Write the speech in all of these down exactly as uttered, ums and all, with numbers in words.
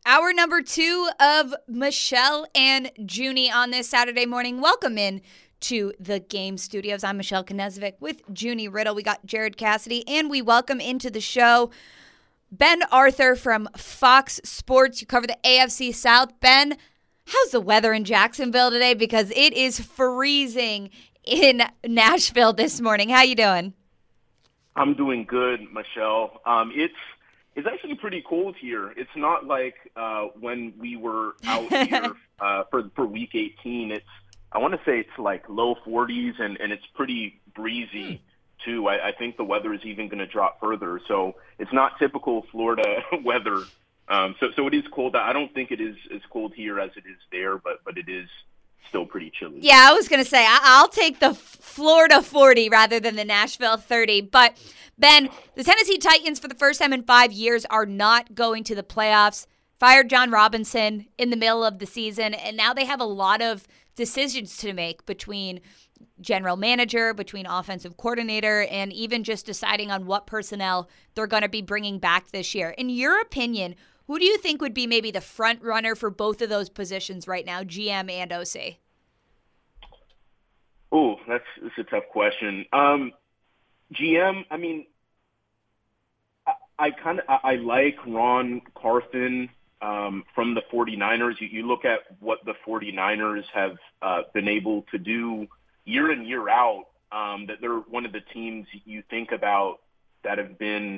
Hour number two of Michelle and Junie on this Saturday morning. Welcome in to the Game Studios. I'm Michelle Knezvik with Junie Riddle. We got Jared Cassidy, and we welcome into the show Ben Arthur from Fox Sports. You cover the A F C South. Ben, how's the weather in Jacksonville today? Because it is freezing in Nashville this morning. How you doing? I'm doing good, Michelle. Um, it's It's actually pretty cold here. It's not like uh, when we were out here uh, for for week eighteen. It's I want to say it's like low forties and, and it's pretty breezy too. I, I think the weather is even going to drop further. So it's not typical Florida weather. Um, so so it is cold. I don't think it is as cold here as it is there, but but it is still pretty chilly. Yeah, I was going to say, I- I'll take the Florida forty rather than the Nashville thirty. But, Ben, the Tennessee Titans for the first time in five years are not going to the playoffs. Fired John Robinson in the middle of the season, and now they have a lot of decisions to make between general manager, between offensive coordinator, and even just deciding on what personnel they're going to be bringing back this year. In your opinion, who do you think would be maybe the front runner for both of those positions right now, G M and O C? Oh, that's, that's a tough question. Um, G M, I mean, I, I kind of I, I like Ron Carthon um, from the 49ers. You, you look at what the 49ers have uh, been able to do year in, year out, um, that they're one of the teams you think about that have been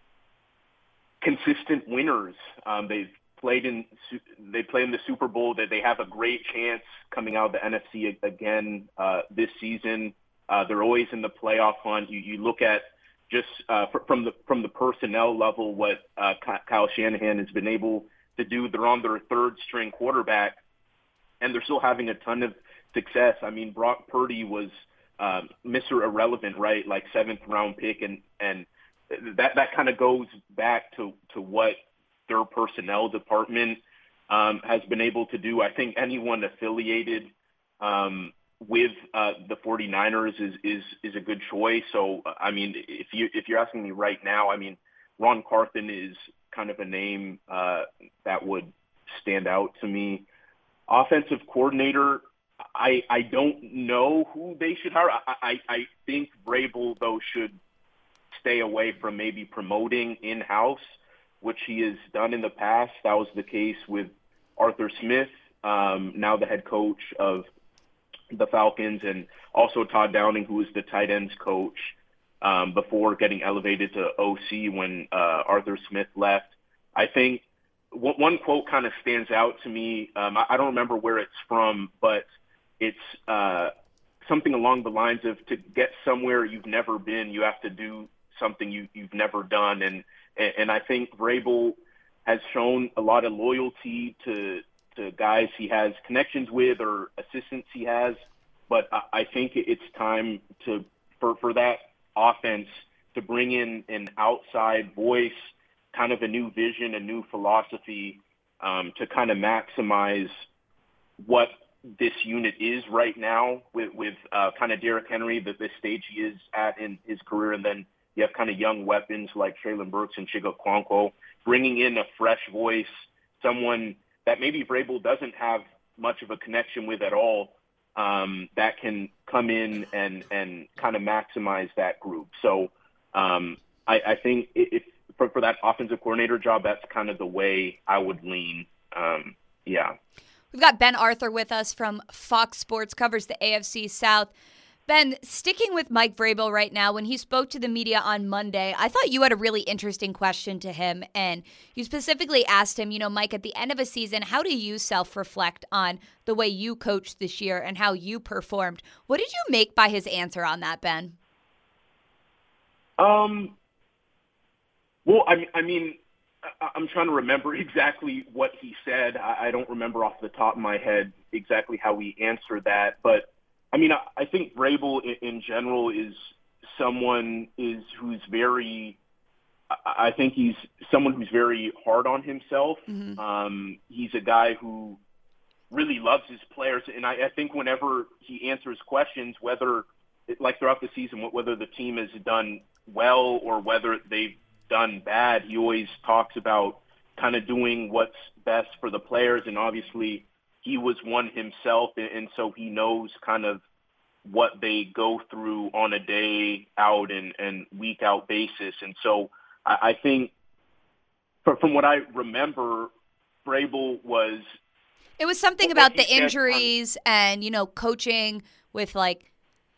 consistent winners. Um, they've played in they play in the Super Bowl. That they have a great chance coming out of the N F C again uh, this season. Uh, they're always in the playoff hunt. You, you look at just uh, from the from the personnel level what uh, Kyle Shanahan has been able to do. They're on their third string quarterback, and they're still having a ton of success. I mean, Brock Purdy was um, Mister Irrelevant, right? Like seventh round pick, and and that that kind of goes back to to what their personnel department um, has been able to do. I think anyone affiliated um, with uh, the 49ers is, is, is a good choice. So, I mean, if you, if you're asking me right now, I mean, Ron Carthon is kind of a name uh, that would stand out to me. Offensive coordinator, I, I don't know who they should hire. I, I, I think Vrabel, though, should stay away from maybe promoting in-house, which he has done in the past. That was the case with Arthur Smith, um, now the head coach of the Falcons, and also Todd Downing, who was the tight ends coach um, before getting elevated to O C when uh, Arthur Smith left. I think w- one quote kind of stands out to me. Um, I, I don't remember where it's from, but it's uh, something along the lines of, to get somewhere you've never been, you have to do something you, you've never done. And And I think Vrabel has shown a lot of loyalty to to guys he has connections with or assistants he has. But I think it's time to for, for that offense to bring in an outside voice, kind of a new vision, a new philosophy um, to kind of maximize what this unit is right now with, with uh, kind of Derrick Henry, the, the stage he is at in his career, and then you have kind of young weapons like Traylon Burks and Chig Okonkwo, bringing in a fresh voice, someone that maybe Vrabel doesn't have much of a connection with at all, um, that can come in and, and kind of maximize that group. So um, I, I think if for, for that offensive coordinator job, that's kind of the way I would lean. Um, yeah. We've got Ben Arthur with us from Fox Sports, covers the A F C South. Ben, sticking with Mike Vrabel right now, when he spoke to the media on Monday, I thought you had a really interesting question to him. And you specifically asked him, you know, Mike, at the end of a season, how do you self-reflect on the way you coached this year and how you performed? What did you make by his answer on that, Ben? Um. Well, I, I mean, I, I'm trying to remember exactly what he said. I, I don't remember off the top of my head exactly how he answered that, but I mean, I, I think Vrabel in, in general is someone is who's very, I, I think he's someone who's very hard on himself. Mm-hmm. Um, he's a guy who really loves his players. And I, I think whenever he answers questions, whether like throughout the season, whether the team has done well or whether they've done bad, he always talks about kind of doing what's best for the players. And obviously he was one himself, and so he knows kind of what they go through on a day out and, and week out basis. And so I, I think for, from what I remember, Vrabel was – It was something about the injuries and, you know, coaching with like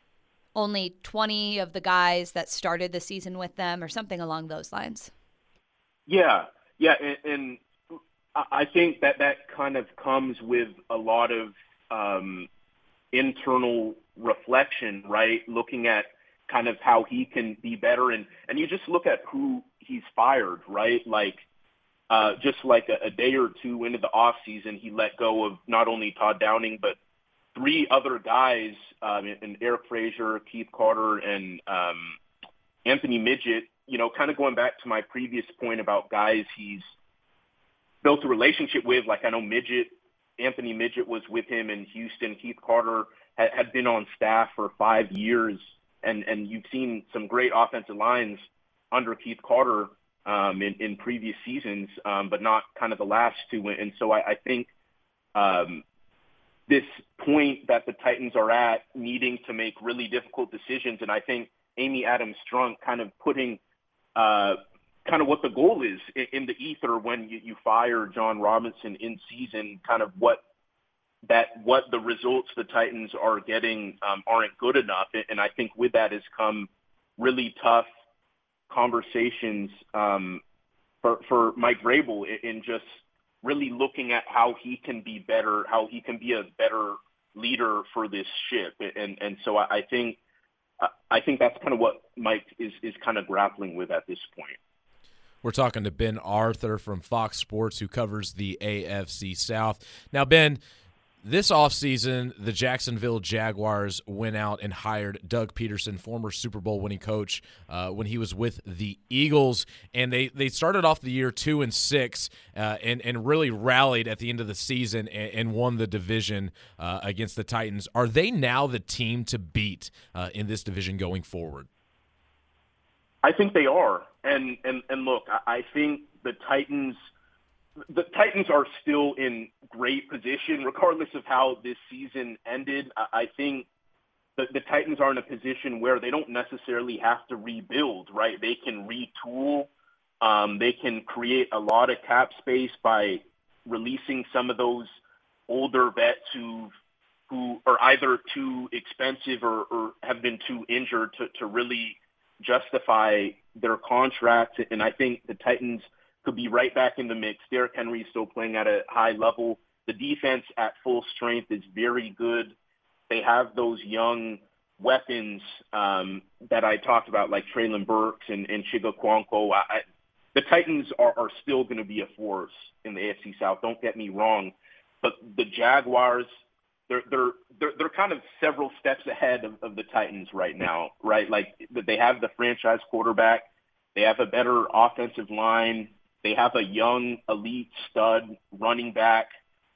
only twenty of the guys that started the season with them or something along those lines. Yeah, yeah, and, and I think that that kind of comes with a lot of um, internal reflection, right? Looking at kind of how he can be better. And, and you just look at who he's fired, right? Like uh, just like a, a day or two into the offseason, he let go of not only Todd Downing, but three other guys, um, and Eric Frazier, Keith Carter, and um, Anthony Midget, you know, kind of going back to my previous point about guys he's built a relationship with. Like I know Midget, Anthony Midget was with him in Houston. Keith Carter had, had been on staff for five years, and, and you've seen some great offensive lines under Keith Carter um, in, in previous seasons, um, but not kind of the last two. And so I, I think um, this point that the Titans are at, needing to make really difficult decisions, and I think Amy Adams Strunk kind of putting uh, kind of what the goal is in, in the ether when you, you fire John Robinson in season, kind of what that what the results the Titans are getting um, aren't good enough. And I think with that has come really tough conversations um, for, for Mike Vrabel in just really looking at how he can be better, how he can be a better leader for this ship. And and so I, I think I think that's kind of what Mike is, is kind of grappling with at this point. We're talking to Ben Arthur from Fox Sports, who covers the A F C South. Now, Ben, this offseason, the Jacksonville Jaguars went out and hired Doug Peterson, former Super Bowl winning coach, uh, when he was with the Eagles, and they, they started off the year two and six, uh, and and really rallied at the end of the season and, and won the division uh, against the Titans. Are they now the team to beat uh, in this division going forward? I think they are, and and and look, I, I think the Titans. The Titans are still in great position, regardless of how this season ended. I think the, the Titans are in a position where they don't necessarily have to rebuild, right? They can retool. Um, they can create a lot of cap space by releasing some of those older vets who who are either too expensive or, or have been too injured to, to really justify their contracts. And I think the Titans could be right back in the mix. Derrick Henry is still playing at a high level. The defense at full strength is very good. They have those young weapons um, that I talked about, like Traylon Burks and, and Chiga Kwanko. I, I, the Titans are, are still going to be a force in the A F C South. Don't get me wrong, but the Jaguars, they're they're they're, they're kind of several steps ahead of, of the Titans right now, right? Like they have the franchise quarterback, they have a better offensive line. They have a young, elite stud running back.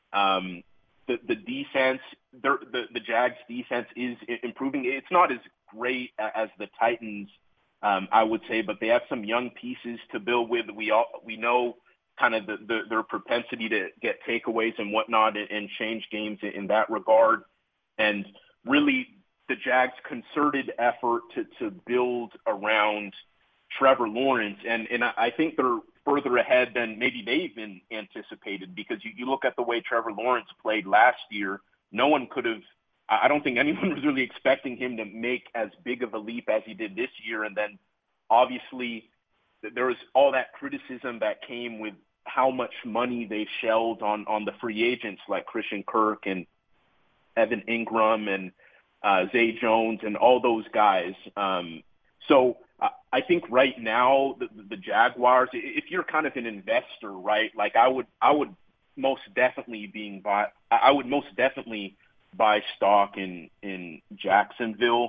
Um, the, the defense, the, the Jags defense is improving. It's not as great as the Titans, um, I would say, but they have some young pieces to build with. We all we know kind of the, the, their propensity to get takeaways and whatnot and, and change games in, in that regard. And really the Jags' concerted effort to, to build around Trevor Lawrence. And, and I think they're further ahead than maybe they even anticipated, because you, you look at the way Trevor Lawrence played last year, no one could have, I don't think anyone was really expecting him to make as big of a leap as he did this year. And then obviously there was all that criticism that came with how much money they shelled on, on the free agents like Christian Kirk and Evan Ingram and uh, Zay Jones and all those guys. Um, so I think right now the, the Jaguars, if you're kind of an investor, right, like I would, I would most definitely being buy, I would most definitely buy stock in, in Jacksonville.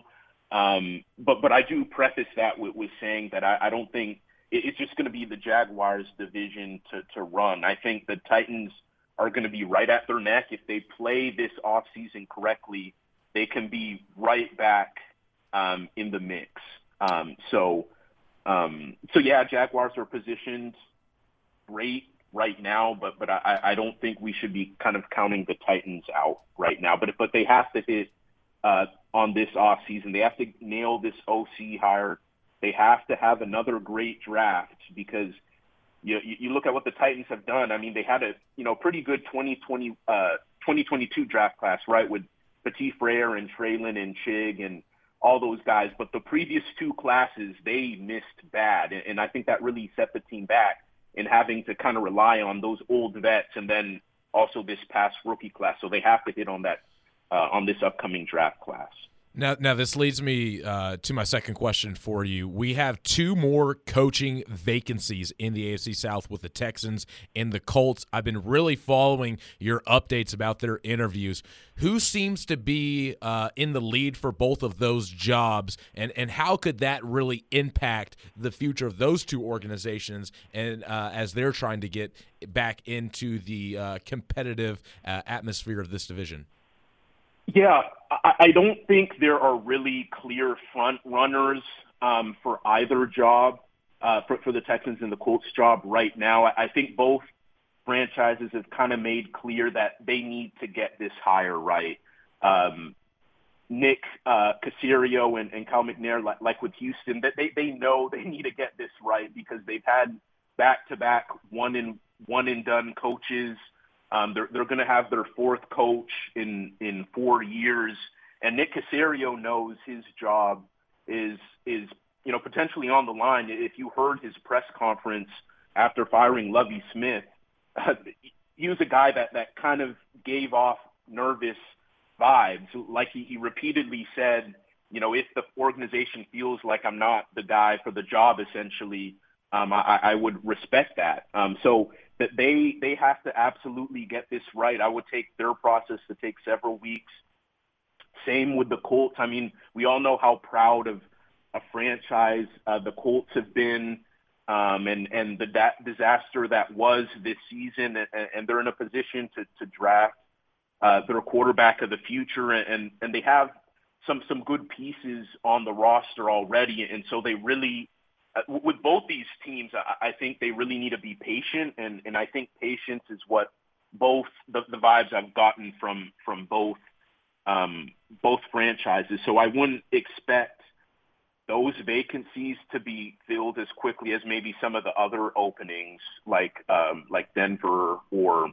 Um, but, but I do preface that with, with saying that I, I don't think it, it's just going to be the Jaguars division to, to run. I think the Titans are going to be right at their neck. If they play this offseason correctly, they can be right back um, in the mix. Um, so, um, so yeah, Jaguars are positioned great right now, but but I, I don't think we should be kind of counting the Titans out right now. But but they have to hit uh, on this offseason. They have to nail this O C hire. They have to have another great draft because you you look at what the Titans have done. I mean, they had a you know pretty good twenty twenty, uh, twenty twenty-two draft class, right, with Petit Frere and Traylon and Chig and all those guys. But the previous two classes, they missed bad, and, and I think that really set the team back in having to kind of rely on those old vets and then also this past rookie class. So they have to hit on that uh, on this upcoming draft class. Now, now this leads me uh, to my second question for you. We have two more coaching vacancies in the A F C South with the Texans and the Colts. I've been really following your updates about their interviews. Who seems to be uh, in the lead for both of those jobs, and, and how could that really impact the future of those two organizations and uh, as they're trying to get back into the uh, competitive uh, atmosphere of this division? Yeah, I, I don't think there are really clear front runners um, for either job, uh, for, for the Texans and the Colts job right now. I, I think both franchises have kind of made clear that they need to get this hire right. Um, Nick uh, Caserio and, and Cal McNair, like, like with Houston, that they, they know they need to get this right because they've had back-to-back one and one and done coaches. Um, they're they're going to have their fourth coach in, in four years, and Nick Caserio knows his job is is you know potentially on the line. If you heard his press conference after firing Lovie Smith, uh, he was a guy that, that kind of gave off nervous vibes. Like he, he repeatedly said, you know, if the organization feels like I'm not the guy for the job, essentially, um, I, I would respect that. Um, so. That they they have to absolutely get this right. I would take their process to take several weeks. Same with the Colts. I mean, we all know how proud of a franchise uh, the Colts have been, um, and and the da- disaster that was this season, and, and they're in a position to to draft uh, their quarterback of the future, and and they have some some good pieces on the roster already, and so they really. Uh, with both these teams, I, I think they really need to be patient, and, and I think patience is what both the, the vibes I've gotten from from both um, both franchises. So I wouldn't expect those vacancies to be filled as quickly as maybe some of the other openings, like um, like Denver or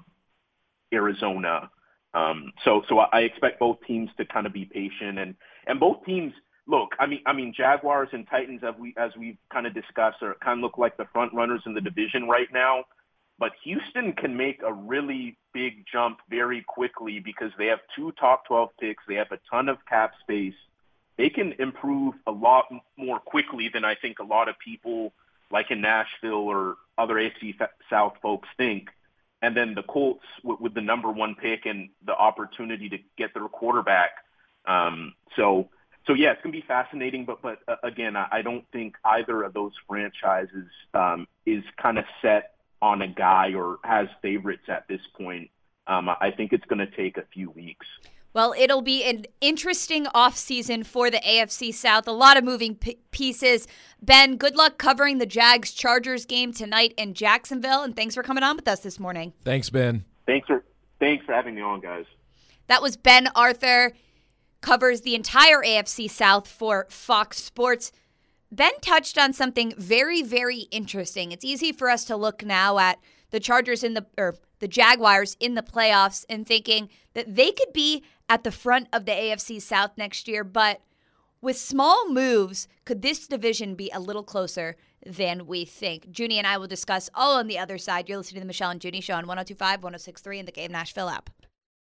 Arizona. Um, so so I expect both teams to kind of be patient, and and both teams. Look, I mean, I mean, Jaguars and Titans, as we as we've kind of discussed, are kind of look like the front runners in the division right now. But Houston can make a really big jump very quickly because they have two top twelve picks. They have a ton of cap space. They can improve a lot more quickly than I think a lot of people, like in Nashville or other A F C South folks, think. And then the Colts with, with the number one pick and the opportunity to get their quarterback. Um, so. So, yeah, it's going to be fascinating, but, but uh, again, I, I don't think either of those franchises um, is kind of set on a guy or has favorites at this point. Um, I think it's going to take a few weeks. Well, it'll be an interesting offseason for the A F C South. A lot of moving p- pieces. Ben, good luck covering the Jags-Chargers game tonight in Jacksonville, and thanks for coming on with us this morning. Thanks, Ben. Thanks for, thanks for having me on, guys. That was Ben Arthur. Covers the entire A F C South for Fox Sports. Ben touched on something very, very interesting. It's easy for us to look now at the Chargers in the or the Jaguars in the playoffs and thinking that they could be at the front of the A F C South next year, but with small moves, could this division be a little closer than we think? Junie and I will discuss all on the other side. You're listening to the Michelle and Junie Show on one oh two point five, one oh six point three, and the Game Nashville app.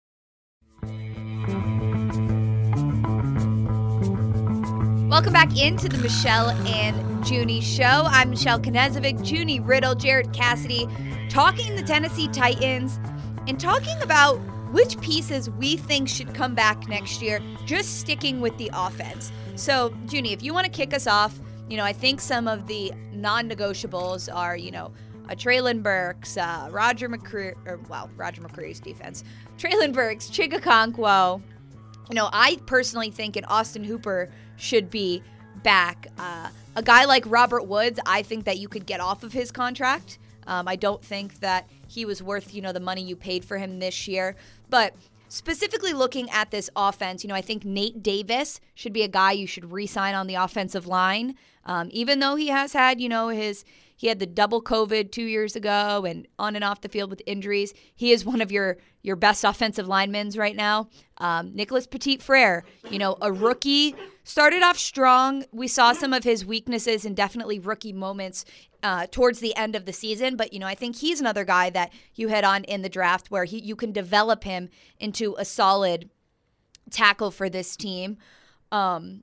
Welcome back into the Michelle and Junie Show. I'm Michelle Knezovic, Junie Riddle, Jared Cassidy, talking the Tennessee Titans and talking about which pieces we think should come back next year, just sticking with the offense. So, Junie, if you want to kick us off, you know, I think some of the non-negotiables are, you know, a Traylon Burks, uh, Roger McCreary, or, well, Roger McCreary's defense, Traylon Burks, Chig Okonkwo. You know, I personally think an Austin Hooper should be back. Uh, a guy like Robert Woods, I think that you could get off of his contract. Um, I don't think that he was worth, you know, the money you paid for him this year. But specifically looking at this offense, you know, I think Nate Davis should be a guy you should re-sign on the offensive line. Um, even though he has had, you know, his he had the double COVID two years ago and on and off the field with injuries. He is one of your your best offensive linemen right now. Um, Nicholas Petit-Frere, you know, a rookie, started off strong. We saw some of his weaknesses and definitely rookie moments uh, towards the end of the season. But, you know, I think he's another guy that you hit on in the draft where he you can develop him into a solid tackle for this team. Um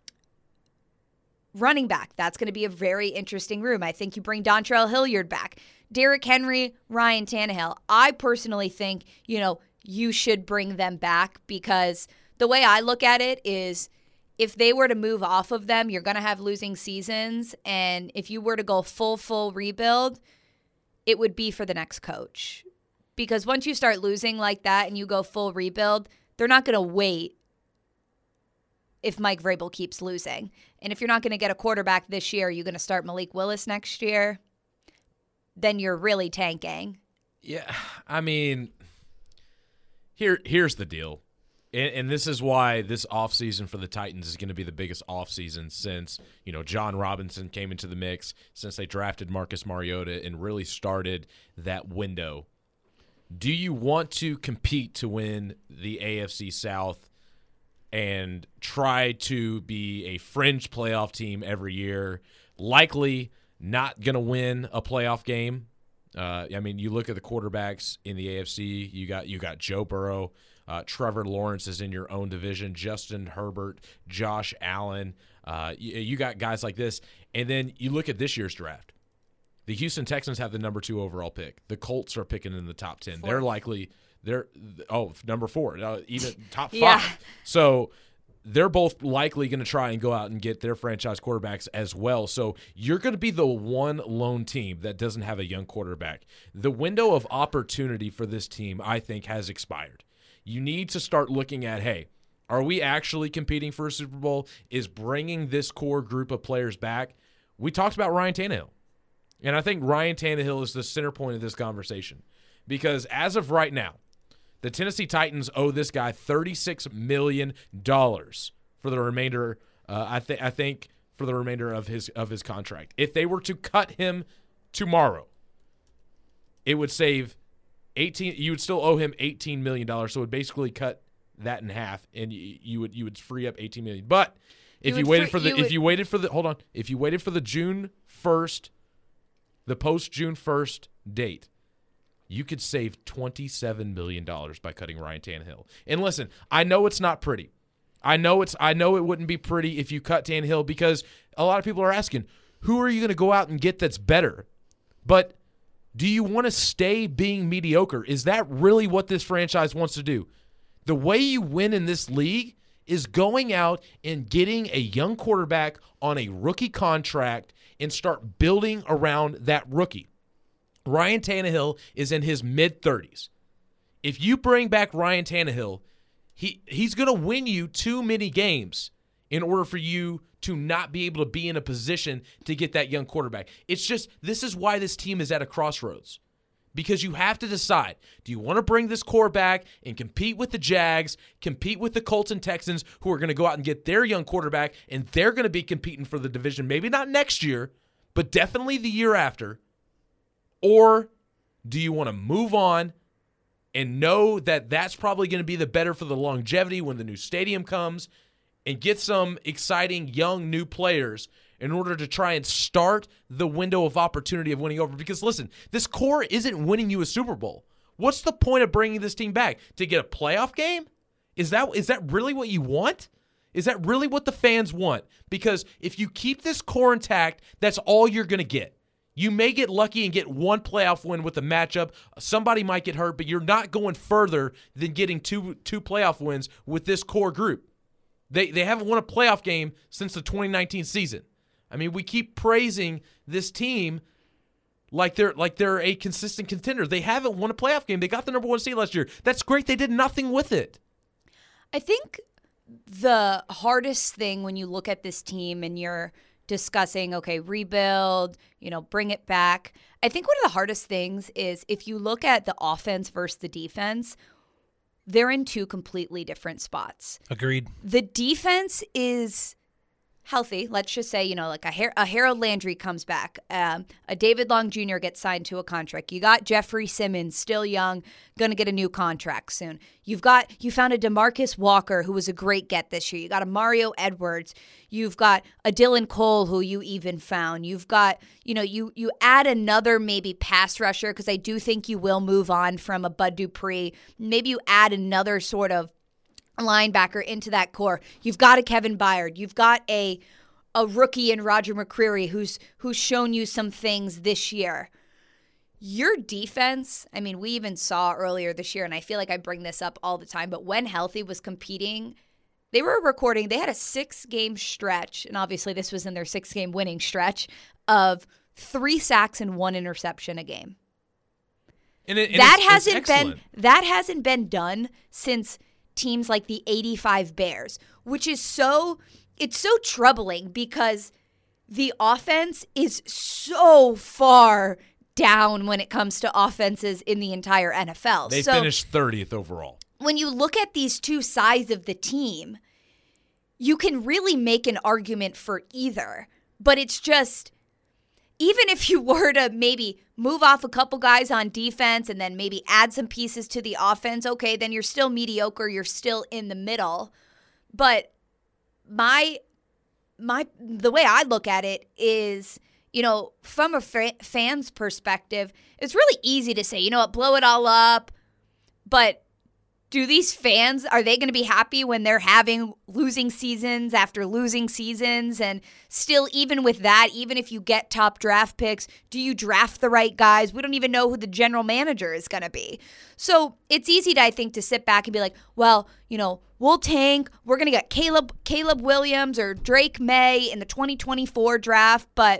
Running back, that's going to be a very interesting room. I think you bring Dontrell Hilliard back. Derrick Henry, Ryan Tannehill. I personally think, you know, you should bring them back because the way I look at it is if they were to move off of them, you're going to have losing seasons. And if you were to go full, full rebuild, it would be for the next coach. Because once you start losing like that and you go full rebuild, they're not going to wait if Mike Vrabel keeps losing. And if you're not going to get a quarterback this year, you're going to start Malik Willis next year, then you're really tanking. Yeah, I mean, here here's the deal. And, and this is why this offseason for the Titans is going to be the biggest offseason since, you know, John Robinson came into the mix, since they drafted Marcus Mariota and really started that window. Do you want to compete to win the A F C South and try to be a fringe playoff team every year, likely not going to win a playoff game? Uh, I mean, you look at the quarterbacks in the A F C, you got you got Joe Burrow, uh, Trevor Lawrence is in your own division, Justin Herbert, Josh Allen. Uh, you, you got guys like this. And then you look at this year's draft. The Houston Texans have the number two overall pick. The Colts are picking in the top ten. Four. They're likely – They're oh number four, uh, even top five. Yeah. So they're both likely going to try and go out and get their franchise quarterbacks as well. So you're going to be the one lone team that doesn't have a young quarterback. The window of opportunity for this team, I think, has expired. You need to start looking at, hey, are we actually competing for a Super Bowl? Is bringing this core group of players back? We talked about Ryan Tannehill, and I think Ryan Tannehill is the center point of this conversation because as of right now, the Tennessee Titans owe this guy thirty-six million dollars for the remainder. Uh, I think I think for the remainder of his of his contract. If they were to cut him tomorrow, it would save eighteen. You would still owe him eighteen million dollars. So it would basically cut that in half, and you, you would you would free up eighteen million dollars. But if you, you waited free, for the you if would, you waited for the hold on if you waited for the June first, the post June first date, you could save twenty-seven million dollars by cutting Ryan Tannehill. And listen, I know it's not pretty. I know it's. I know it wouldn't be pretty if you cut Tannehill because a lot of people are asking, who are you going to go out and get that's better? But do you want to stay being mediocre? Is that really what this franchise wants to do? The way you win in this league is going out and getting a young quarterback on a rookie contract and start building around that rookie. Ryan Tannehill is in his mid-thirties. If you bring back Ryan Tannehill, he he's going to win you too many games in order for you to not be able to be in a position to get that young quarterback. It's just, this is why this team is at a crossroads. Because you have to decide, do you want to bring this core back and compete with the Jags, compete with the Colts and Texans who are going to go out and get their young quarterback and they're going to be competing for the division, maybe not next year, but definitely the year after? Or do you want to move on and know that that's probably going to be the better for the longevity when the new stadium comes and get some exciting young new players in order to try and start the window of opportunity of winning over? Because listen, this core isn't winning you a Super Bowl. What's the point of bringing this team back? To get a playoff game? Is that is that really what you want? Is that really what the fans want? Because if you keep this core intact, that's all you're going to get. You may get lucky and get one playoff win with a matchup. Somebody might get hurt, but you're not going further than getting two two playoff wins with this core group. They they haven't won a playoff game since the twenty nineteen season. I mean, we keep praising this team like they're like they're a consistent contender. They haven't won a playoff game. They got the number one seed last year. That's great. They did nothing with it. I think the hardest thing when you look at this team and you're discussing, okay, rebuild, you know, bring it back. I think one of the hardest things is if you look at the offense versus the defense, they're in two completely different spots. Agreed. The defense is healthy. Let's just say, you know, like a, Har- a Harold Landry comes back. Um, a David Long Junior gets signed to a contract. You got Jeffrey Simmons, still young, going to get a new contract soon. You've got, you found a DeMarcus Walker, who was a great get this year. You got a Mario Edwards. You've got a Dylan Cole, who you even found. You've got, you know, you you add another maybe pass rusher, because I do think you will move on from a Bud Dupree. Maybe you add another sort of linebacker into that core. You've got a Kevin Byard. You've got a a rookie in Roger McCreary who's who's shown you some things this year. Your defense, I mean, we even saw earlier this year, and I feel like I bring this up all the time, but when healthy was competing, they were recording, they had a six-game stretch, and obviously this was in their six-game winning stretch, of three sacks and one interception a game. And it, and that it's, hasn't it's been that hasn't been done since teams like the eighty-five Bears, which is so, it's so troubling because the offense is so far down when it comes to offenses in the entire N F L. They so finished thirtieth overall. When you look at these two sides of the team, you can really make an argument for either. But it's just, even if you were to maybe move off a couple guys on defense and then maybe add some pieces to the offense, okay, then you're still mediocre. You're still in the middle. But my, my, the way I look at it is, you know, from a fa- fan's perspective, it's really easy to say, you know what, blow it all up. But do these fans, are they going to be happy when they're having losing seasons after losing seasons? And still, even with that, even if you get top draft picks, do you draft the right guys? We don't even know who the general manager is going to be. So it's easy, to, I think, to sit back and be like, well, you know, we'll tank. We're going to get Caleb, Caleb Williams or Drake May in the twenty twenty-four draft. But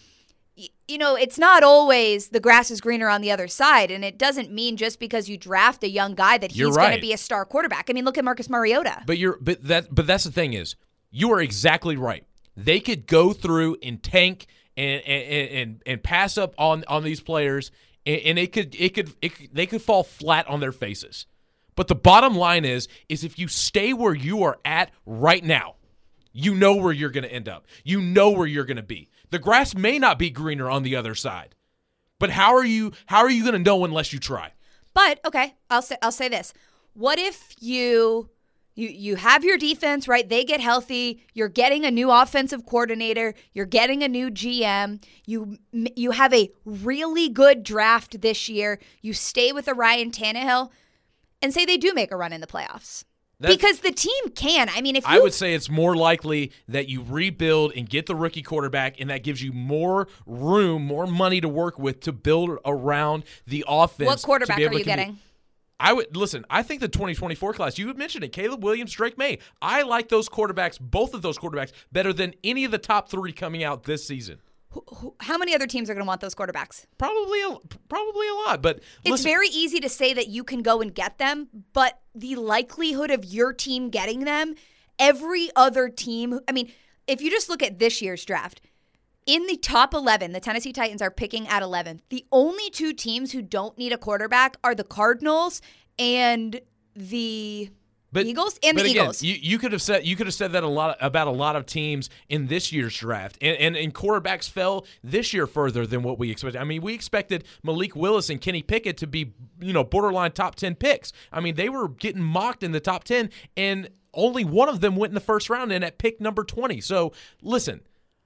you know, it's not always the grass is greener on the other side, and it doesn't mean just because you draft a young guy that he's You're going right. to be a star quarterback. I mean, look at Marcus Mariota. But you're but that but that's the thing is, you are exactly right. They could go through and tank and and and, and pass up on, on these players, and, and it could it could it, could- they could fall flat on their faces. But the bottom line is is if you stay where you are at right now, you know where you're going to end up. You know where you're going to be. The grass may not be greener on the other side, but how are you? How are you going to know unless you try? But okay, I'll say I'll say this: what if you you you have your defense right? They get healthy. You're getting a new offensive coordinator. You're getting a new G M. You you have a really good draft this year. You stay with a Ryan Tannehill, and say they do make a run in the playoffs. That's, because the team can. I mean, if you, I would say it's more likely that you rebuild and get the rookie quarterback, and that gives you more room, more money to work with to build around the offense. What quarterback are you getting? I would listen. I think the twenty twenty-four class. You had mentioned it, Caleb Williams, Drake May. I like those quarterbacks, both of those quarterbacks, better than any of the top three coming out this season. How many other teams are going to want those quarterbacks? Probably, a, probably a lot. But it's listen, very easy to say that you can go and get them, but the likelihood of your team getting them, every other team. I mean, if you just look at this year's draft, in the top eleven, the Tennessee Titans are picking at eleven. The only two teams who don't need a quarterback are the Cardinals and the But, Eagles and but the again, Eagles. You, you could have said you could have said that a lot about a lot of teams in this year's draft, and, and and quarterbacks fell this year further than what we expected. I mean, we expected Malik Willis and Kenny Pickett to be, you know, borderline top ten picks. I mean, they were getting mocked in the top ten, and only one of them went in the first round, and at pick number twenty. So listen,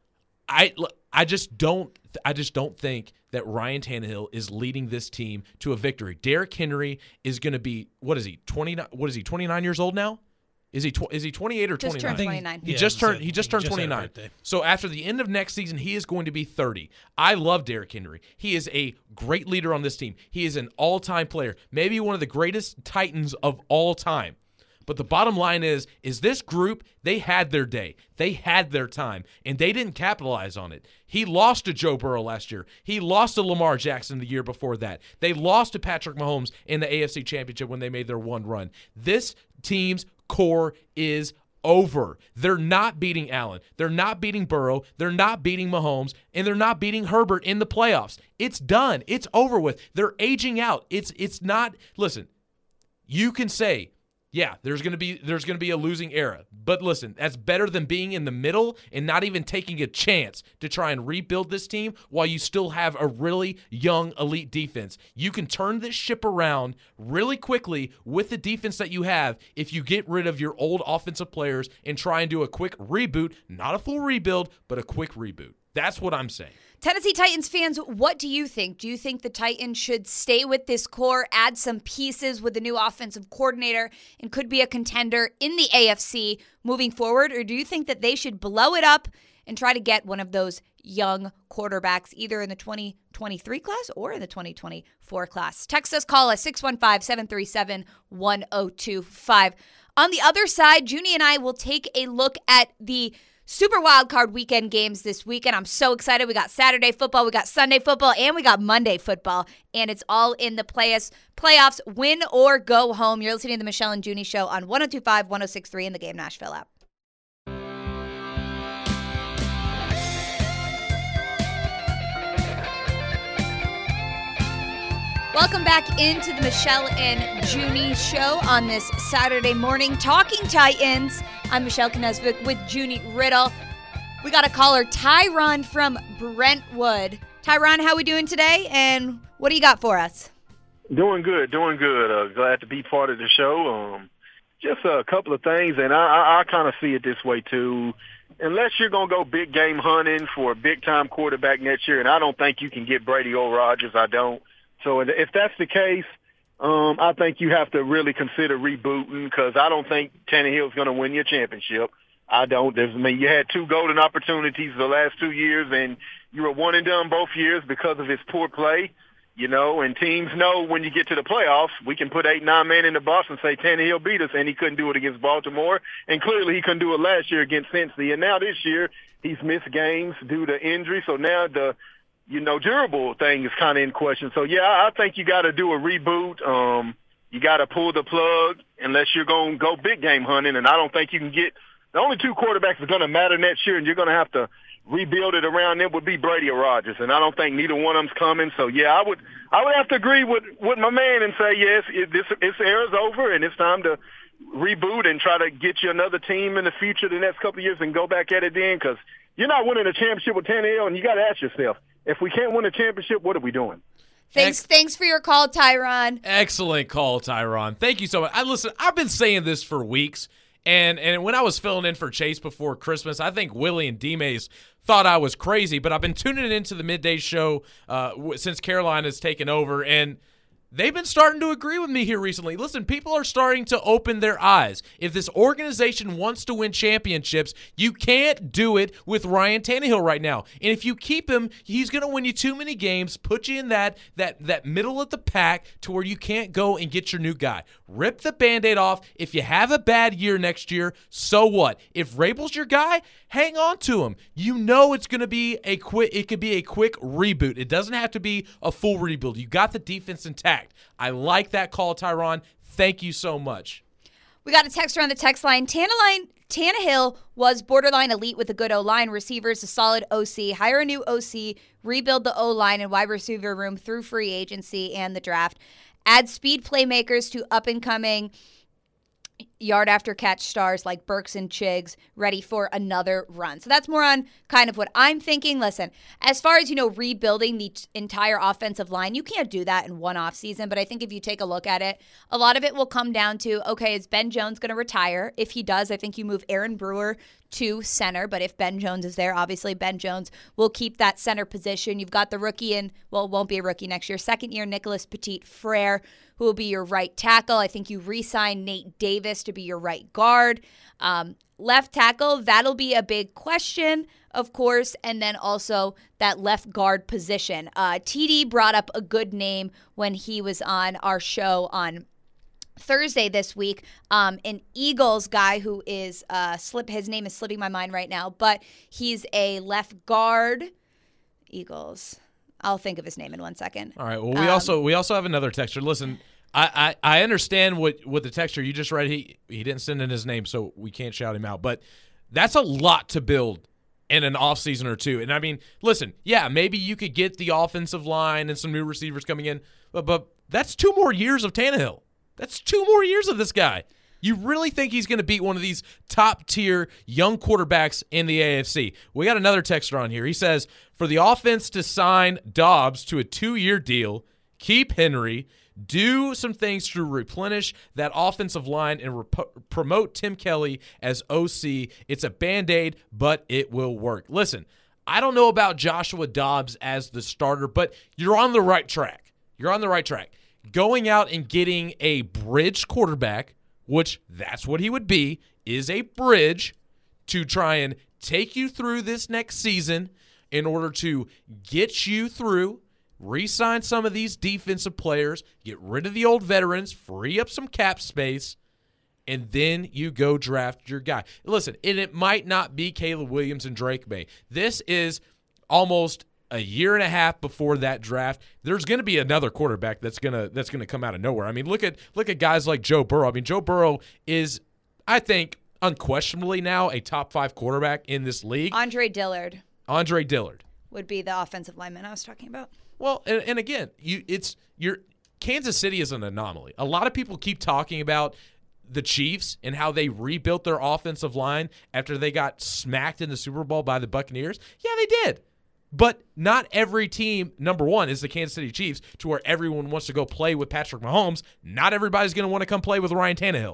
I I just don't I just don't think that Ryan Tannehill is leading this team to a victory. Derrick Henry is going to be, what is he, twenty-nine, what is he, twenty-nine years old now? Is he tw- is he twenty-eight or just twenty-nine? Turned twenty-nine. He yeah, just turned so he just turned he just twenty-nine. So after the end of next season, he is going to be thirty. I love Derrick Henry. He is a great leader on this team. He is an all-time player, maybe one of the greatest Titans of all time. But the bottom line is, is this group, they had their day. They had their time, and they didn't capitalize on it. He lost to Joe Burrow last year. He lost to Lamar Jackson the year before that. They lost to Patrick Mahomes in the A F C Championship when they made their one run. This team's core is over. They're not beating Allen. They're not beating Burrow. They're not beating Mahomes. And they're not beating Herbert in the playoffs. It's done. It's over with. They're aging out. It's it's not – listen, you can say, yeah, there's going to be there's going to be a losing era. But listen, that's better than being in the middle and not even taking a chance to try and rebuild this team while you still have a really young elite defense. You can turn this ship around really quickly with the defense that you have if you get rid of your old offensive players and try and do a quick reboot, not a full rebuild, but a quick reboot. That's what I'm saying. Tennessee Titans fans, what do you think? Do you think the Titans should stay with this core, add some pieces with the new offensive coordinator, and could be a contender in the A F C moving forward? Or do you think that they should blow it up and try to get one of those young quarterbacks either in the twenty twenty-three class or in the twenty twenty-four class? Text us, call us, six one five, seven three seven, one zero two five. On the other side, Junie and I will take a look at the Super Wildcard Weekend games this weekend. I'm so excited. We got Saturday football, we got Sunday football, and we got Monday football. And it's all in the playoffs. Playoffs, win or go home. You're listening to the Michelle and Junie Show on one oh two five, one oh six three in the Game Nashville app. Welcome back into the Michelle and Junie Show on this Saturday morning. Talking Titans. I'm Michelle Knesvik with Junie Riddle. We got a caller, Tyron from Brentwood. Tyron, how we doing today, and what do you got for us? Doing good, doing good. Uh, glad to be part of the show. Um, just a couple of things, and I, I, I kind of see it this way too. Unless you're going to go big game hunting for a big-time quarterback next year, and I don't think you can get Brady or Rodgers, I don't. So if that's the case, um, I think you have to really consider rebooting because I don't think Tannehill's going to win your championship. I don't. There's, I mean, you had two golden opportunities the last two years, and you were one and done both years because of his poor play. You know, and teams know when you get to the playoffs, we can put eight, nine men in the box and say Tannehill beat us, and he couldn't do it against Baltimore, and clearly he couldn't do it last year against Cincy. And now this year he's missed games due to injury, so now the you know, durable thing is kind of in question. So, yeah, I think you got to do a reboot. Um, you got to pull the plug unless you're going to go big game hunting. And I don't think you can get – the only two quarterbacks that are going to matter next year and you're going to have to rebuild it around them would be Brady or Rodgers. And I don't think neither one of them's coming. So, yeah, I would I would have to agree with, with my man and say, yes, it, this, this era's over and it's time to reboot and try to get you another team in the future the next couple of years and go back at it then because you're not winning a championship with Tannehill, and you got to ask yourself, if we can't win a championship, what are we doing? Thanks, Ex- thanks for your call, Tyron. Excellent call, Tyron. Thank you so much. I listen. I've been saying this for weeks, and and when I was filling in for Chase before Christmas, I think Willie and D-Mays thought I was crazy, but I've been tuning into the midday show uh, w- since Carolina's taken over, and they've been starting to agree with me here recently. Listen, people are starting to open their eyes. If this organization wants to win championships, you can't do it with Ryan Tannehill right now. And if you keep him, he's going to win you too many games, put you in that that that middle of the pack to where you can't go and get your new guy. Rip the Band-Aid off. If you have a bad year next year, so what? If Rabel's your guy, hang on to him. You know it's going to be a quick it could be a quick reboot. It doesn't have to be a full rebuild. You got the defense intact. I like that call, Tyron. Thank you so much. We got a text on the text line. Tannehill, Tannehill was borderline elite with a good O-line, receivers, a solid O C, hire a new O C, rebuild the O-line and wide receiver room through free agency and the draft, add speed playmakers to up-and-coming yard after catch stars like Burks and Chiggs ready for another run. So that's more on kind of what I'm thinking. Listen, as far as, you know, rebuilding the t- entire offensive line, you can't do that in one off season. But I think if you take a look at it, a lot of it will come down to, okay, is Ben Jones going to retire? If he does, I think you move Aaron Brewer to center. But if Ben Jones is there, obviously Ben Jones will keep that center position. You've got the rookie and, well, it won't be a rookie next year, second year Nicholas Petit-Frere, who will be your right tackle. I think you re-sign Nate Davis to be your right guard. Um, left tackle, that'll be a big question, of course, and then also that left guard position. Uh, T D brought up a good name when he was on our show on Thursday this week, um, an Eagles guy who is, uh, slip. his name is slipping my mind right now, but he's a left guard. Eagles. I'll think of his name in one second. All right. Well, we um, also we also have another texter. Listen, I, I, I understand what, what the texture you just read. He he didn't send in his name, so we can't shout him out. But that's a lot to build in an offseason or two. And, I mean, listen, yeah, maybe you could get the offensive line and some new receivers coming in, but, but that's two more years of Tannehill. That's two more years of this guy. You really think he's going to beat one of these top-tier young quarterbacks in the A F C? We got another texter on here. He says, for the offense to sign Dobbs to a two-year deal, keep Henry, do some things to replenish that offensive line and rep- promote Tim Kelly as O C. It's a Band-Aid, but it will work. Listen, I don't know about Joshua Dobbs as the starter, but you're on the right track. You're on the right track. Going out and getting a bridge quarterback, which that's what he would be, is a bridge to try and take you through this next season in order to get you through, re-sign some of these defensive players, get rid of the old veterans, free up some cap space, and then you go draft your guy. Listen, and it might not be Caleb Williams and Drake May. This is almost a year and a half before that draft. There's going to be another quarterback that's going to that's going to come out of nowhere. I mean, look at look at guys like Joe Burrow. I mean, Joe Burrow is, I think, unquestionably now a top five quarterback in this league. Andre Dillard. Andre Dillard would be the offensive lineman I was talking about. Well, and, and again, you it's you're Kansas City is an anomaly. A lot of people keep talking about the Chiefs and how they rebuilt their offensive line after they got smacked in the Super Bowl by the Buccaneers. Yeah, they did. But not every team, number one, is the Kansas City Chiefs, to where everyone wants to go play with Patrick Mahomes. Not everybody's going to want to come play with Ryan Tannehill.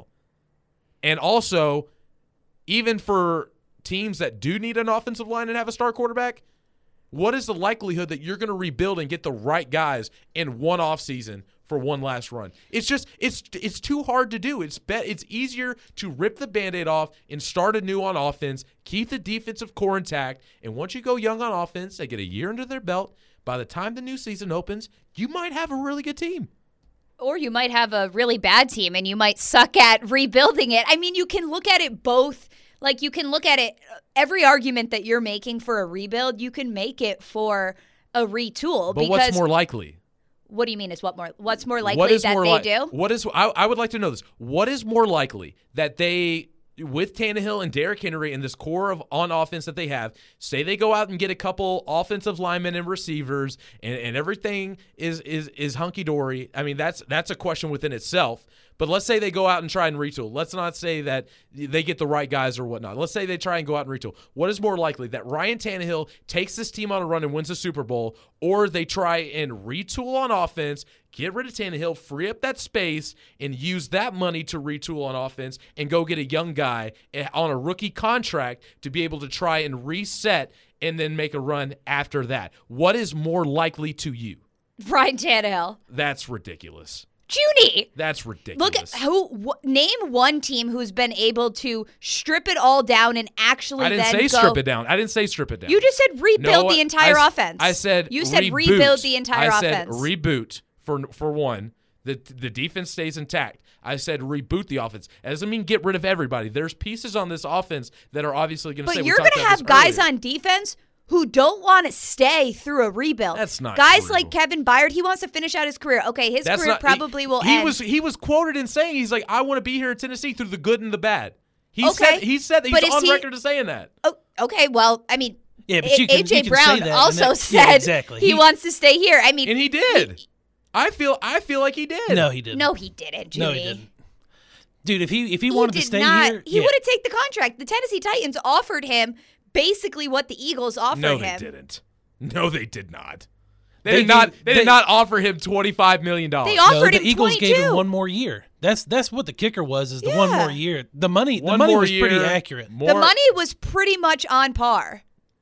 And also, even for teams that do need an offensive line and have a star quarterback, what is the likelihood that you're going to rebuild and get the right guys in one offseason for one last run? It's just it's it's too hard to do. It's bet it's easier to rip the Band-Aid off and start anew on offense, keep the defensive core intact, and once you go young on offense, they get a year under their belt. By the time the new season opens, you might have a really good team. Or you might have a really bad team and you might suck at rebuilding it. I mean, you can look at it both. Like, you can look at it, every argument that you're making for a rebuild, you can make it for a retool. But because what's more likely? What do you mean is what more? What's more likely what is that more they li- do? What is? I, I would like to know this. What is more likely that they, with Tannehill and Derrick Henry and this core of on offense that they have, say they go out and get a couple offensive linemen and receivers, and, and everything is is is hunky dory? I mean, that's that's a question within itself. But let's say they go out and try and retool. Let's not say that they get the right guys or whatnot. Let's say they try and go out and retool. What is more likely, that Ryan Tannehill takes this team on a run and wins the Super Bowl, or they try and retool on offense, get rid of Tannehill, free up that space, and use that money to retool on offense and go get a young guy on a rookie contract to be able to try and reset and then make a run after that? What is more likely to you? Ryan Tannehill. That's ridiculous. Junie. That's ridiculous. Look at who. Wh- name one team who's been able to strip it all down and actually. I didn't then say go, strip it down. I didn't say strip it down. You just said rebuild No, the entire I, offense. I said you said reboot. rebuild the entire I offense. said reboot for for one. The the defense stays intact. I said reboot the offense. That doesn't mean get rid of everybody. There's pieces on this offense that are obviously going to But stay. you're going to have guys earlier. on defense who don't want to stay through a rebuild. That's not guys true. like Kevin Byard. He wants to finish out his career. Okay, his That's career not, probably he, will he end. was he was quoted in saying, he's like, I want to be here in Tennessee through the good and the bad. He Okay, said he said that but he's is on he- record as saying that. Oh, okay, well, I mean, Yeah, but you can- A J you can Brown say that, and also that- said yeah, exactly. he, He- wants to stay here. I mean, And he did. I feel I feel like he did. No, he didn't. no, he didn't. No, he Jimmy. didn't. Dude, if he if he He wanted did to stay not. here, He yeah. would have taken the contract. The Tennessee Titans offered him basically what the Eagles offered No, they him. didn't. No, they did not. They, They did not. gave- They, they- did not offer him twenty-five million dollars. They No, offered the him Eagles twenty-two. gave him one more year. That's that's what the kicker was, is the one Yeah. more year. The money the One money more was pretty year, accurate. More, The money was pretty much on par.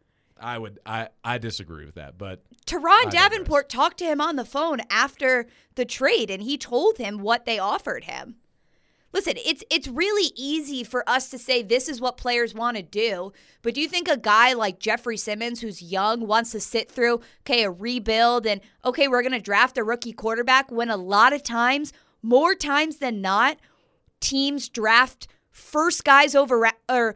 I would. I. I disagree with that, but Teron digress. Davenport talked to him on the phone after the trade, and he told him what they offered him. Listen, it's it's really easy for us to say this is what players want to do, but do you think a guy like Jeffrey Simmons, who's young, wants to sit through, okay, a rebuild, and, okay, we're going to draft a rookie quarterback, when a lot of times, more times than not, teams draft first guys over, or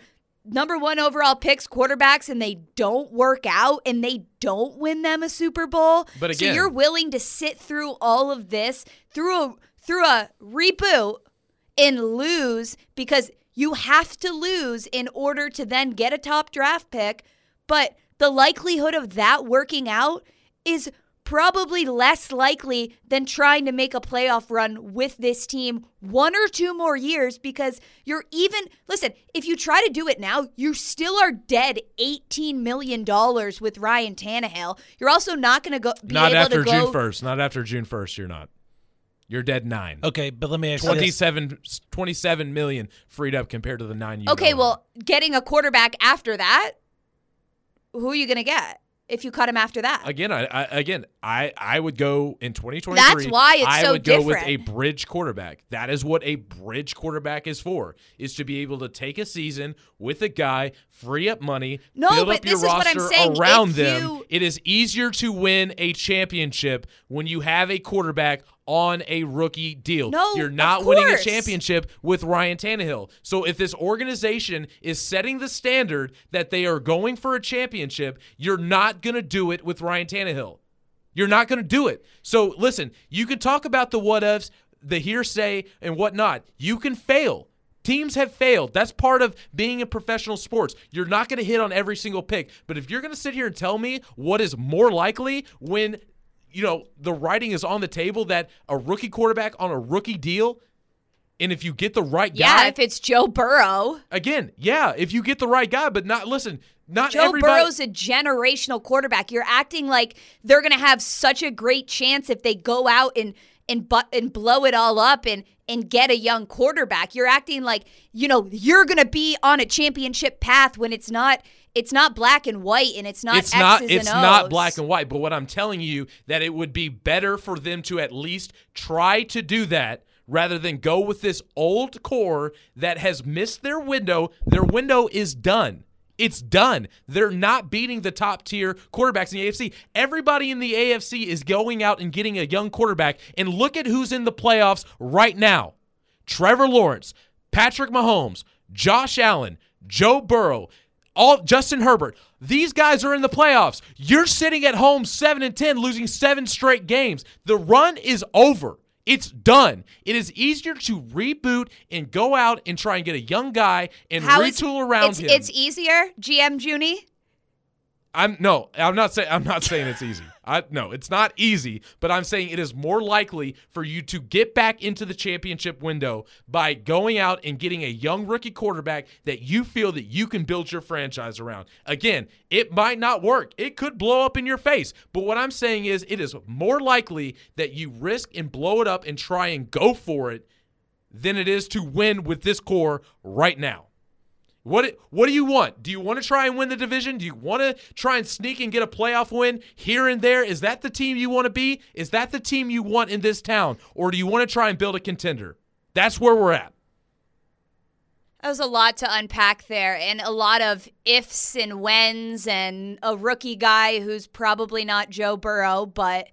number one overall picks, quarterbacks, and they don't work out and they don't win them a Super Bowl. But again, so you're willing to sit through all of this through a through a reboot and lose because you have to lose in order to then get a top draft pick. But the likelihood of that working out is probably less likely than trying to make a playoff run with this team one or two more years because you're even, listen, if you try to do it now, you still are dead eighteen million dollars with Ryan Tannehill. You're also not going to go be Not able after to go. June first. Not after June first, you're not. You're dead nine. Okay, but let me ask you this. twenty-seven, twenty-seven million freed up compared to the nine you Okay, own. well, getting a quarterback after that, who are you going to get if you cut him after that? Again, I, I again, I, I would go in twenty twenty-three. That's why it's I so would go with different. a bridge quarterback. That is what a bridge quarterback is for, is to be able to take a season with a guy, free up money, No, build but up your this is what I'm roster saying. around If them. you- It is easier to win a championship when you have a quarterback on a rookie deal. No, You're of not winning a course. championship with Ryan Tannehill. So if this organization is setting the standard that they are going for a championship, you're not going to do it with Ryan Tannehill. You're not going to do it. So listen, you can talk about the what-ifs, the hearsay, and whatnot. You can fail. Teams have failed. That's part of being in professional sports. You're not going to hit on every single pick. But if you're going to sit here and tell me what is more likely when, you know, the writing is on the table that a rookie quarterback on a rookie deal, and if you get the right yeah, guy, if it's Joe Burrow. again, yeah, if you get the right guy, but not, listen, not Joe everybody. Burrow's a generational quarterback. You're acting like they're going to have such a great chance if they go out and and but and blow it all up and and get a young quarterback. You're acting like, you know, you're going to be on a championship path when it's not it's not black and white and it's not it's X's not and it's O's. not black and white, but what I'm telling you that it would be better for them to at least try to do that rather than go with this old core that has missed their window. Their window is done. It's done. They're not beating the top tier quarterbacks in the A F C. Everybody in the A F C is going out and getting a young quarterback. And look at who's in the playoffs right now. Trevor Lawrence, Patrick Mahomes, Josh Allen, Joe Burrow, all Justin Herbert. These guys are in the playoffs. You're sitting at home seven and ten, losing seven straight games. The run is over. It's done. It is easier to reboot and go out and try and get a young guy and How is- retool around it's, him. It's easier, G M Junie. I'm no, I'm not saying I'm not saying it's easy. I no, it's not easy, but I'm saying it is more likely for you to get back into the championship window by going out and getting a young rookie quarterback that you feel that you can build your franchise around. Again, it might not work. It could blow up in your face. But what I'm saying is it is more likely that you risk and blow it up and try and go for it than it is to win with this core right now. What what do you want? Do you want to try and win the division? Do you want to try and sneak and get a playoff win here and there? Is that the team you want to be? Is that the team you want in this town? Or do you want to try and build a contender? That's where we're at. That was a lot to unpack there, and a lot of ifs and whens, and a rookie guy who's probably not Joe Burrow, but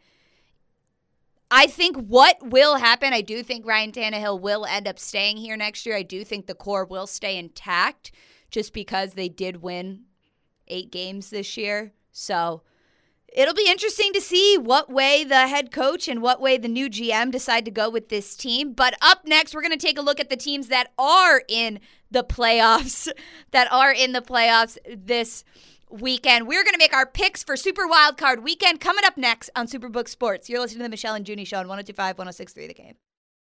I think what will happen, I do think Ryan Tannehill will end up staying here next year. I do think the core will stay intact just because they did win eight games this year. So it'll be interesting to see what way the head coach and what way the new G M decide to go with this team. But up next, we're going to take a look at the teams that are in the playoffs, that are in the playoffs this weekend. We're going to make our picks for Super Wildcard Weekend coming up next on Superbook Sports. You're listening to the Michelle and Junie Show on one oh two point five, one oh six point three The Game.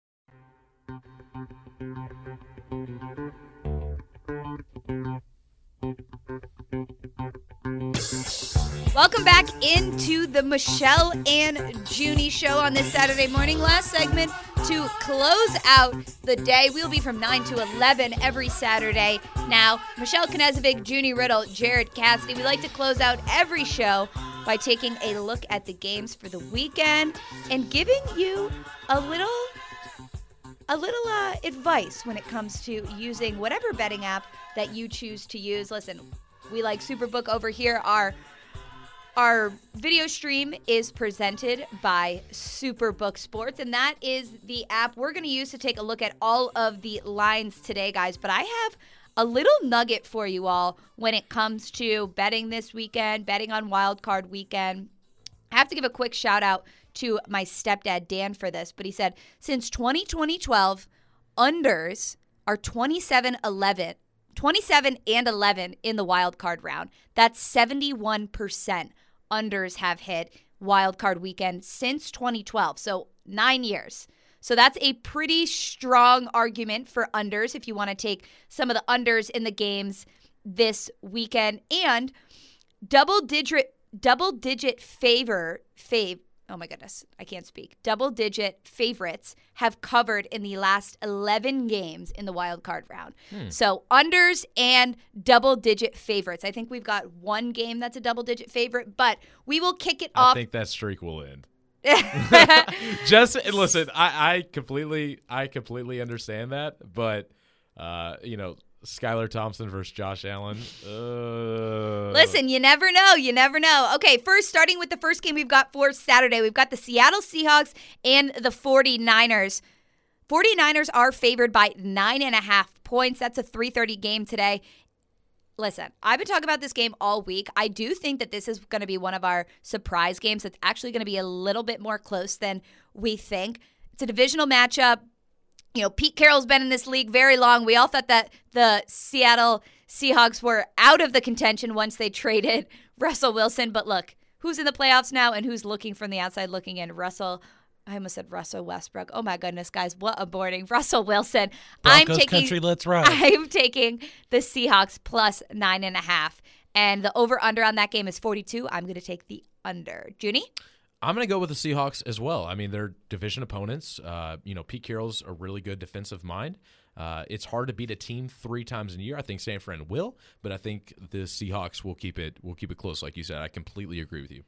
Welcome back into the Michelle and Junie Show on this Saturday morning. Last segment to close out the day. We'll be from nine to eleven every Saturday. Now, Michelle Knezovic, Junie Riddle, Jared Cassidy. We like to close out every show by taking a look at the games for the weekend and giving you a little a little uh, advice when it comes to using whatever betting app that you choose to use. Listen, we like Superbook over here. Our Our video stream is presented by Superbook Sports, and that is the app we're going to use to take a look at all of the lines today, guys. But I have a little nugget for you all when it comes to betting this weekend, betting on Wild Card weekend. I have to give a quick shout out to my stepdad, Dan, for this, but he said, since twenty twelve, unders are twenty-seven eleven, twenty-seven and eleven in the wild card round. That's seventy-one percent unders have hit wild card weekend since twenty twelve, so nine years. So that's a pretty strong argument for unders if you want to take some of the unders in the games this weekend. And double digit double digit favor fave oh my goodness, I can't speak. Double digit favorites have covered in the last eleven games in the wild card round. Hmm. So unders and double digit favorites. I think we've got one game that's a double digit favorite, but we will kick it I off. I think that streak will end. Just listen, I, I completely I completely understand that, but uh, you know, Skylar Thompson versus Josh Allen. Uh... Listen, you never know. You never know. Okay, first, starting with the first game we've got for Saturday, we've got the Seattle Seahawks and the forty-niners. forty-niners are favored by nine and a half points. That's a three thirty game today. Listen, I've been talking about this game all week. I do think that this is going to be one of our surprise games. It's actually going to be a little bit more close than we think. It's a divisional matchup. You know, Pete Carroll's been in this league very long. We all thought that the Seattle Seahawks were out of the contention once they traded Russell Wilson. But look, who's in the playoffs now and who's looking from the outside looking in? Russell I almost said Russell Westbrook. Oh, my goodness, guys. What a morning. Russell Wilson. Broncos I'm taking, country, let's ride. I'm taking the Seahawks plus nine and a half. And the over-under on that game is forty-two. I'm going to take the under. Junie? I'm going to go with the Seahawks as well. I mean, they're division opponents. Uh, you know, Pete Carroll's a really good defensive mind. Uh, it's hard to beat a team three times in a year. I think San Fran will, but I think the Seahawks will keep it will keep it close, like you said. I completely agree with you.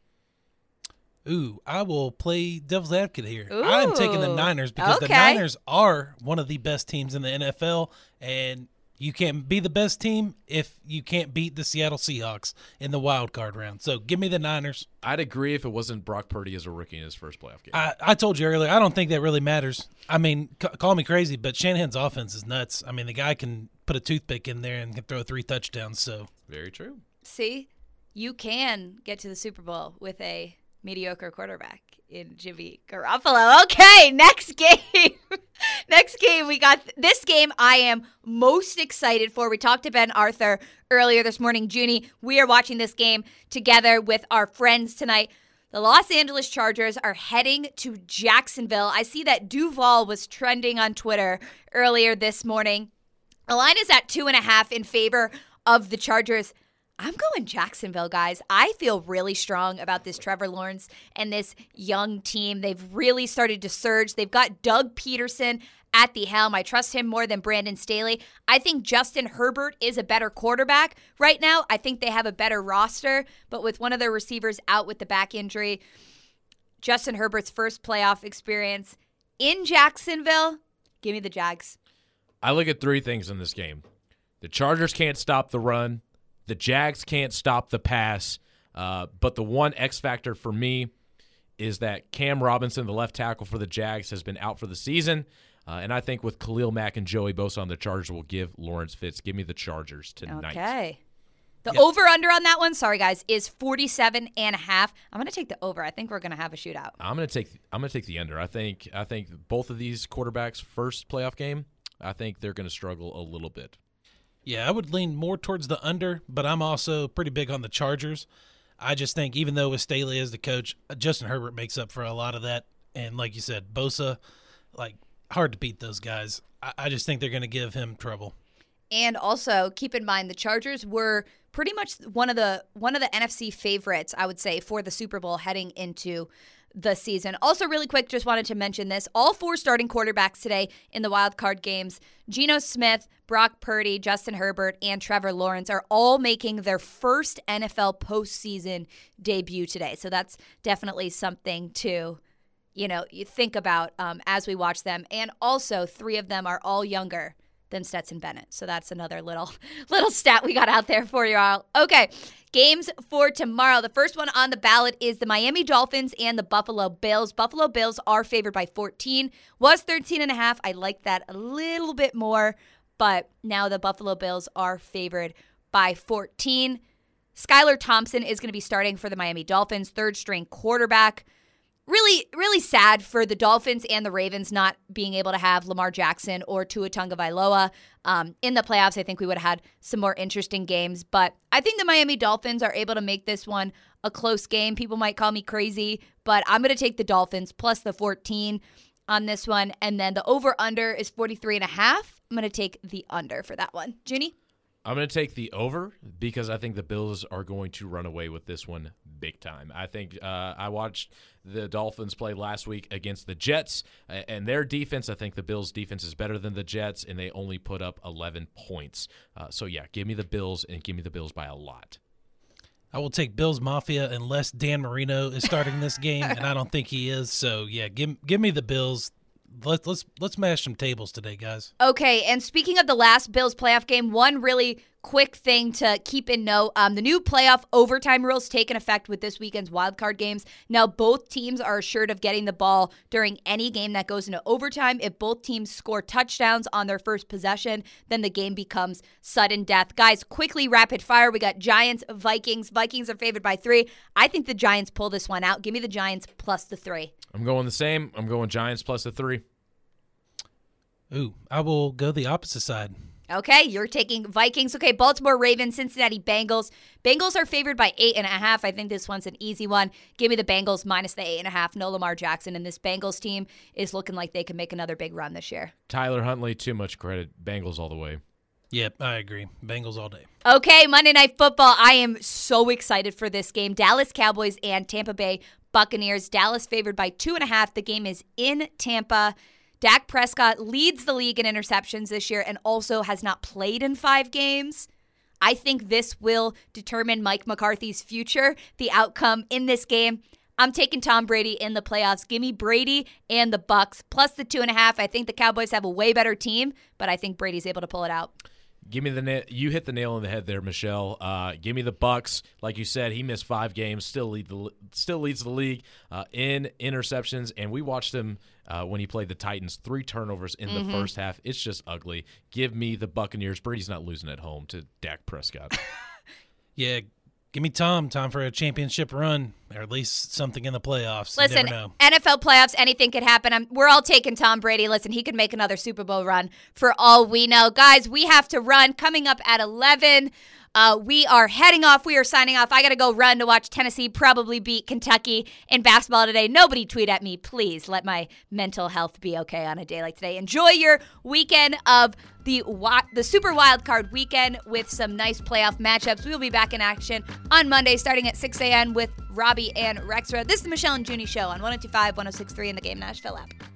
Ooh, I will play devil's advocate here. Ooh, I'm taking the Niners because okay. the Niners are one of the best teams in the N F L, and you can't be the best team if you can't beat the Seattle Seahawks in the wild card round. So give me the Niners. I'd agree if it wasn't Brock Purdy as a rookie in his first playoff game. I, I told you earlier, I don't think that really matters. I mean, c- call me crazy, but Shanahan's offense is nuts. I mean, the guy can put a toothpick in there and can throw three touchdowns. So very true. See, you can get to the Super Bowl with a mediocre quarterback in Jimmy Garoppolo. Okay, next game. Next game, we got this game I am most excited for. We talked to Ben Arthur earlier this morning. Junie, we are watching this game together with our friends tonight. The Los Angeles Chargers are heading to Jacksonville. I see that Duval was trending on Twitter earlier this morning. The line is at two and a half in favor of the Chargers. I'm going Jacksonville, guys. I feel really strong about this Trevor Lawrence and this young team. They've really started to surge. They've got Doug Peterson at the helm. I trust him more than Brandon Staley. I think Justin Herbert is a better quarterback right now. I think they have a better roster, but with one of their receivers out with the back injury, Justin Herbert's first playoff experience in Jacksonville, give me the Jags. I look at three things in this game. The Chargers can't stop the run. The Jags can't stop the pass, uh, but the one X factor for me is that Cam Robinson, the left tackle for the Jags, has been out for the season, uh, and I think with Khalil Mack and Joey Bosa on the Chargers will give Lawrence Fitz. Give me the Chargers tonight. Okay. The Yep. over-under on that one, sorry guys, is forty-seven and a half. I'm going to take the over. I think we're going to have a shootout. I'm going to take I'm going to take the under. I think I think both of these quarterbacks' first playoff game, I think they're going to struggle a little bit. Yeah, I would lean more towards the under, but I'm also pretty big on the Chargers. I just think even though with Staley as the coach, Justin Herbert makes up for a lot of that. And like you said, Bosa, like hard to beat those guys. I, I just think they're going to give him trouble. And also, keep in mind, the Chargers were pretty much one of the one of the N F C favorites, I would say, for the Super Bowl heading into the season. Also, really quick, just wanted to mention this. All four starting quarterbacks today in the wild card games, Geno Smith, Brock Purdy, Justin Herbert, and Trevor Lawrence are all making their first N F L postseason debut today. So that's definitely something to, you know, you think about um, as we watch them. And also, three of them are all younger than Stetson Bennett. So that's another little little stat we got out there for you all. Okay, games for tomorrow. The first one on the ballot is the Miami Dolphins and the Buffalo Bills. Buffalo Bills are favored by fourteen. Was thirteen and a half. I like that a little bit more, but now the Buffalo Bills are favored by fourteen. Skylar Thompson is going to be starting for the Miami Dolphins, third-string quarterback. Really, really sad for the Dolphins and the Ravens not being able to have Lamar Jackson or Tua Tagovailoa um, in the playoffs. I think we would have had some more interesting games, but I think the Miami Dolphins are able to make this one a close game. People might call me crazy, but I'm going to take the Dolphins plus the fourteen on this one, and then the over-under is forty-three and a half. I'm going to take the under for that one. Junie? I'm going to take the over because I think the Bills are going to run away with this one big time. I think uh, I watched the Dolphins play last week against the Jets, and their defense, I think the Bills' defense is better than the Jets, and they only put up eleven points. Uh, so, yeah, give me the Bills, and give me the Bills by a lot. I will take Bills Mafia unless Dan Marino is starting this game, and I don't think he is. So, yeah, give give me the Bills. Let's let's let's mash some tables today, guys. Okay, and speaking of the last Bills playoff game, one really quick thing to keep in note: um, the new playoff overtime rules take effect with this weekend's wildcard games. Now, both teams are assured of getting the ball during any game that goes into overtime. If both teams score touchdowns on their first possession, then the game becomes sudden death. Guys, quickly, rapid fire. We got Giants, Vikings. Vikings are favored by three. I think the Giants pull this one out. Give me the Giants plus the three. I'm going the same. I'm going Giants plus the three. Ooh, I will go the opposite side. Okay, you're taking Vikings. Okay, Baltimore Ravens, Cincinnati Bengals. Bengals are favored by eight and a half. I think this one's an easy one. Give me the Bengals minus the eight and a half. No Lamar Jackson, and this Bengals team is looking like they can make another big run this year. Tyler Huntley, too much credit. Bengals all the way. Yep, I agree. Bengals all day. Okay, Monday Night Football. I am so excited for this game. Dallas Cowboys and Tampa Bay Buccaneers. Dallas favored by two and a half. The game is in Tampa. Dak Prescott leads the league in interceptions this year and also has not played in five games. I think this will determine Mike McCarthy's future, the outcome in this game. I'm taking Tom Brady in the playoffs. Give me Brady and the Bucs plus the two and a half. I think the Cowboys have a way better team, but I think Brady's able to pull it out. Give me the na- you hit the nail on the head there, Michelle. Uh, give me the Bucs. Like you said, he missed five games, still lead the still leads the league uh, in interceptions, and we watched him uh, when he played the Titans. Three turnovers in mm-hmm. the first half. It's just ugly. Give me the Buccaneers. Brady's not losing at home to Dak Prescott. Yeah. Give me Tom. Time for a championship run, or at least something in the playoffs. Listen, you never know. N F L playoffs, anything could happen. I'm, we're all taking Tom Brady. Listen, he could make another Super Bowl run for all we know. Guys, we have to run. Coming up at eleven, uh, we are heading off. We are signing off. I got to go run to watch Tennessee probably beat Kentucky in basketball today. Nobody tweet at me, please. Let my mental health be okay on a day like today. Enjoy your weekend of the the Super Wild Card weekend with some nice playoff matchups. We will be back in action on Monday starting at six a.m. with Robbie and Rexra. This is the Michelle and Junie Show on one oh two point five, one oh six point three in the Game Nashville app.